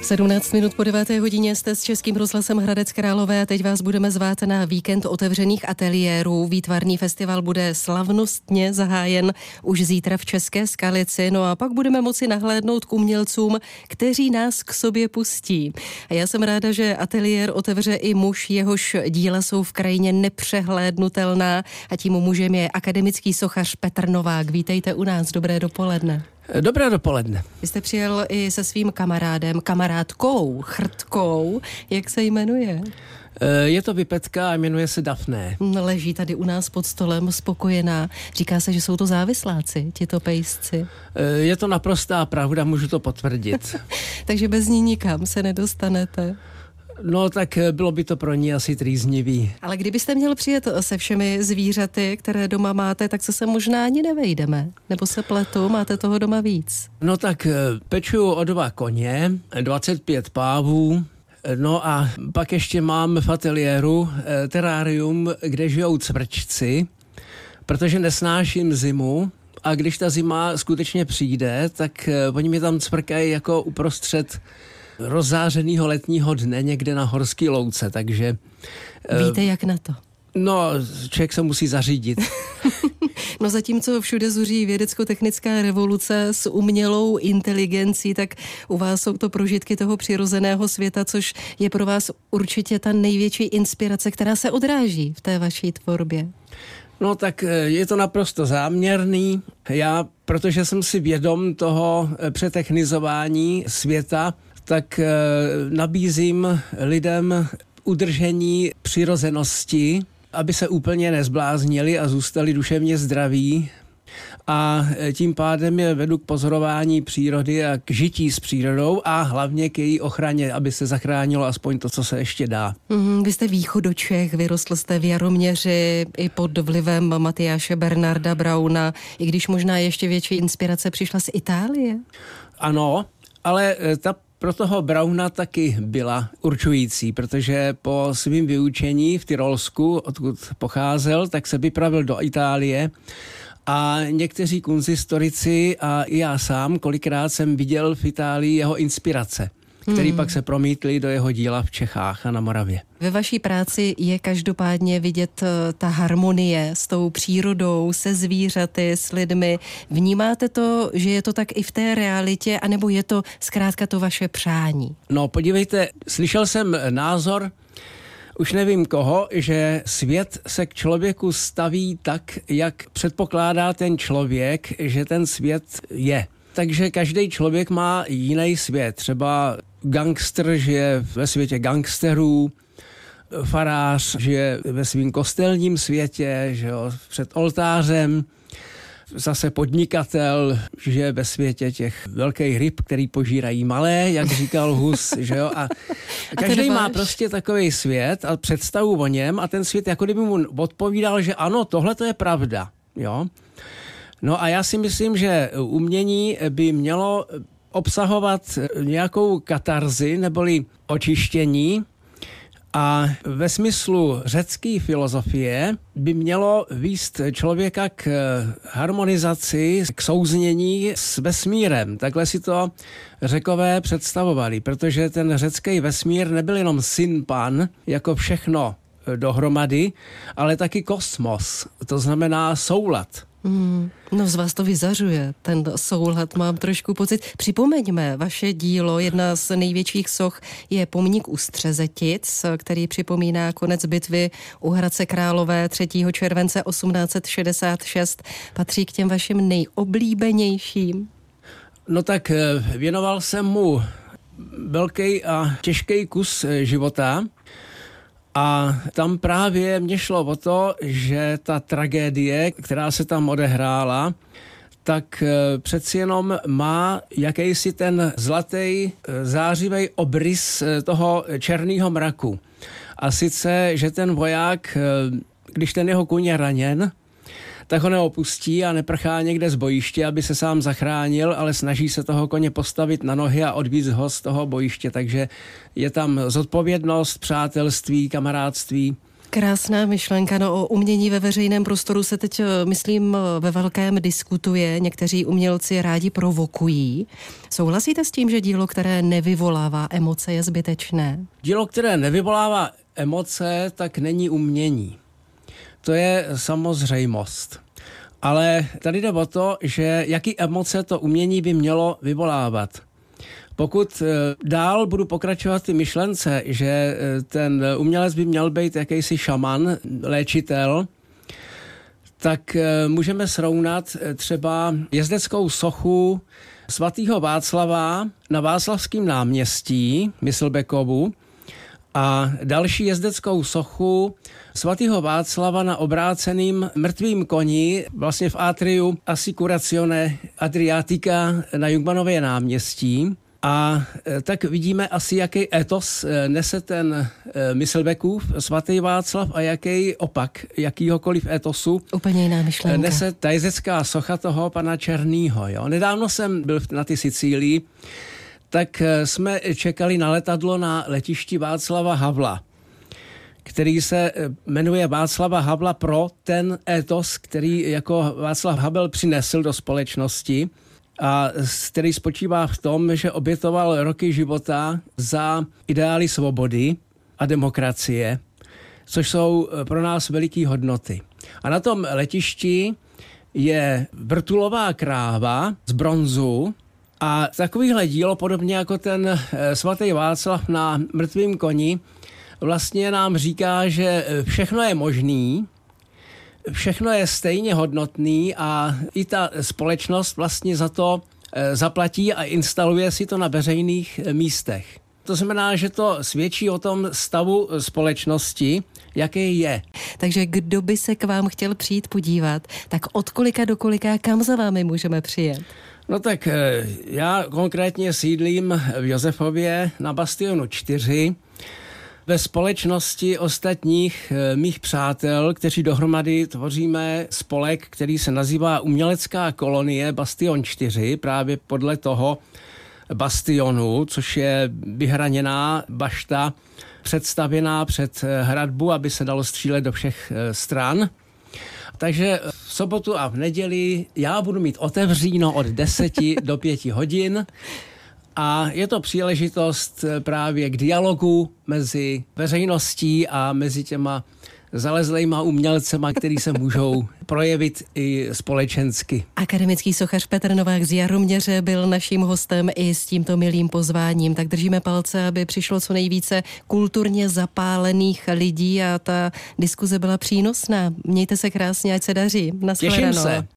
17 minut po 9. hodině jste s Českým rozhlasem Hradec Králové a teď vás budeme zvát na víkend otevřených ateliérů. Výtvarný festival bude slavnostně zahájen už zítra v České Skalici, no a pak budeme moci nahlédnout k umělcům, kteří nás k sobě pustí. A já jsem ráda, že ateliér otevře i muž, jehož díla jsou v krajině nepřehlédnutelná a tím mužem je akademický sochař Petr Novák. Vítejte u nás, dobré dopoledne. Dobré dopoledne. Vy jste přijel i se svým kamarádkou, chrtkou. Jak se jmenuje? Je to vypetka a jmenuje se Dafné. Leží tady u nás pod stolem spokojená. Říká se, že jsou to závisláci, tito pejsci. Je to naprostá pravda, můžu to potvrdit. Takže bez ní nikam se nedostanete. No tak bylo by to pro ní asi trýznivý. Ale kdybyste měl přijet se všemi zvířaty, které doma máte, tak se možná ani nevejdeme. Nebo se pletu, máte toho doma víc? No tak pečuju o 2 koně, 25 pávů, no a pak ještě mám v ateliéru terárium, kde žijou cvrčci, protože nesnáším zimu. A když ta zima skutečně přijde, tak oni mi tam cvrkají jako uprostřed rozzářenýho letního dne někde na horský louce, takže... Víte, jak na to? No, člověk se musí zařídit. No zatímco všude zuří vědecko-technická revoluce s umělou inteligencí, tak u vás jsou to prožitky toho přirozeného světa, což je pro vás určitě ta největší inspirace, která se odráží v té vaší tvorbě. No tak je to naprosto záměrný. Já, protože jsem si vědom toho přetechnizování světa, tak nabízím lidem udržení přirozenosti, aby se úplně nezbláznili a zůstali duševně zdraví. A tím pádem je vedu k pozorování přírody a k žití s přírodou a hlavně k její ochraně, aby se zachránilo aspoň to, co se ještě dá. Vy jste východočech, vyrostl jste v Jaroměři i pod vlivem Matyáše Bernarda Brauna, i když možná ještě větší inspirace přišla z Itálie. Ano, ale ta pro toho Brauna taky byla určující, protože po svým vyučení v Tyrolsku, odkud pocházel, tak se vypravil do Itálie a někteří kunsthistorici a i já sám kolikrát jsem viděl v Itálii jeho inspirace, který pak se promítly do jeho díla v Čechách a na Moravě. Ve vaší práci je každopádně vidět ta harmonie s tou přírodou, se zvířaty, s lidmi. Vnímáte to, že je to tak i v té realitě, anebo je to zkrátka to vaše přání? No podívejte, slyšel jsem názor, už nevím koho, že svět se k člověku staví tak, jak předpokládá ten člověk, že ten svět je. Takže každý člověk má jiný svět. Třeba gangster žije ve světě gangsterů, farář žije ve svým kostelním světě, že jo, před oltářem, zase podnikatel žije ve světě těch velkých ryb, který požírají malé, jak říkal Hus, že jo, a každý má prostě takový svět a představu o něm a ten svět jako kdyby mu odpovídal, že ano, tohle to je pravda, jo. No a já si myslím, že umění by mělo obsahovat nějakou katarzi neboli očištění a ve smyslu řecké filozofie by mělo vést člověka k harmonizaci, k souznění s vesmírem. Takhle si to Řekové představovali, protože ten řecký vesmír nebyl jenom syn pan, jako všechno dohromady, ale taky kosmos, to znamená soulad. No z vás to vyzařuje, ten soulad, mám trošku pocit. Připomeňme, vaše dílo, jedna z největších soch je pomník u Střezetic, který připomíná konec bitvy u Hradce Králové 3. července 1866. Patří k těm vašim nejoblíbenějším? No tak věnoval jsem mu velký a těžký kus života. A tam právě mě šlo o to, že ta tragédie, která se tam odehrála, tak přeci jenom má jakýsi ten zlatý zářivý obrys toho černého mraku. A sice, že ten voják, když ten jeho kůň je raněn, tak ho neopustí a neprchá někde z bojiště, aby se sám zachránil, ale snaží se toho koně postavit na nohy a odvízt ho z toho bojiště. Takže je tam zodpovědnost, přátelství, kamarádství Krásná myšlenka. No, o umění ve veřejném prostoru se teď, myslím, ve velkém diskutuje. Někteří umělci rádi provokují. Souhlasíte s tím, že dílo, které nevyvolává emoce, je zbytečné? Dílo, které nevyvolává emoce, tak není umění. To je samozřejmost. Ale tady jde o to, že jaký emoce to umění by mělo vyvolávat. Pokud dál budu pokračovat ty myšlence, že ten umělec by měl být jakýsi šaman, léčitel, tak můžeme srovnat třeba jezdeckou sochu svatého Václava na Václavském náměstí, Myslbeckovu, a další jezdeckou sochu svatého Václava na obráceným mrtvým koni, vlastně v atriu Assicurazione Adriatica na Jungmannově náměstí. A tak vidíme asi, jaký etos nese ten Myslbeckův svatý Václav a jaký opak jakýhokoliv etosu úplně jiná myšlenka nese ta jezdecká socha toho pana Černýho. Jo. Nedávno jsem byl na ty Sicílii, tak jsme čekali na letadlo na letišti Václava Havla, který se jmenuje Václava Havla pro ten etos, který jako Václav Havel přinesl do společnosti a který spočívá v tom, že obětoval roky života za ideály svobody a demokracie, což jsou pro nás veliké hodnoty. A na tom letišti je vrtulová kráva z bronzu a takovýhle dílo, podobně jako ten svatý Václav na mrtvým koni, vlastně nám říká, že všechno je možný, všechno je stejně hodnotný a i ta společnost vlastně za to zaplatí a instaluje si to na veřejných místech. To znamená, že to svědčí o tom stavu společnosti, jaký je. Takže kdo by se k vám chtěl přijít podívat, tak od kolika do kolika, kam za vámi můžeme přijet? No tak já konkrétně sídlím v Josefově na Bastionu 4, ve společnosti ostatních mých přátel, kteří dohromady tvoříme spolek, který se nazývá Umělecká kolonie Bastion 4, právě podle toho bastionu, což je vyhraněná bašta, představěná před hradbu, aby se dalo střílet do všech stran. Takže v sobotu a v neděli já budu mít otevříno od 10 do 5 hodin. A je to příležitost právě k dialogu mezi veřejností a mezi těma zalezlejma umělcema, který se můžou projevit i společensky. Akademický sochař Petr Novák z Jaroměře byl naším hostem i s tímto milým pozváním. Tak držíme palce, aby přišlo co nejvíce kulturně zapálených lidí a ta diskuze byla přínosná. Mějte se krásně, ať se daří. Těším se.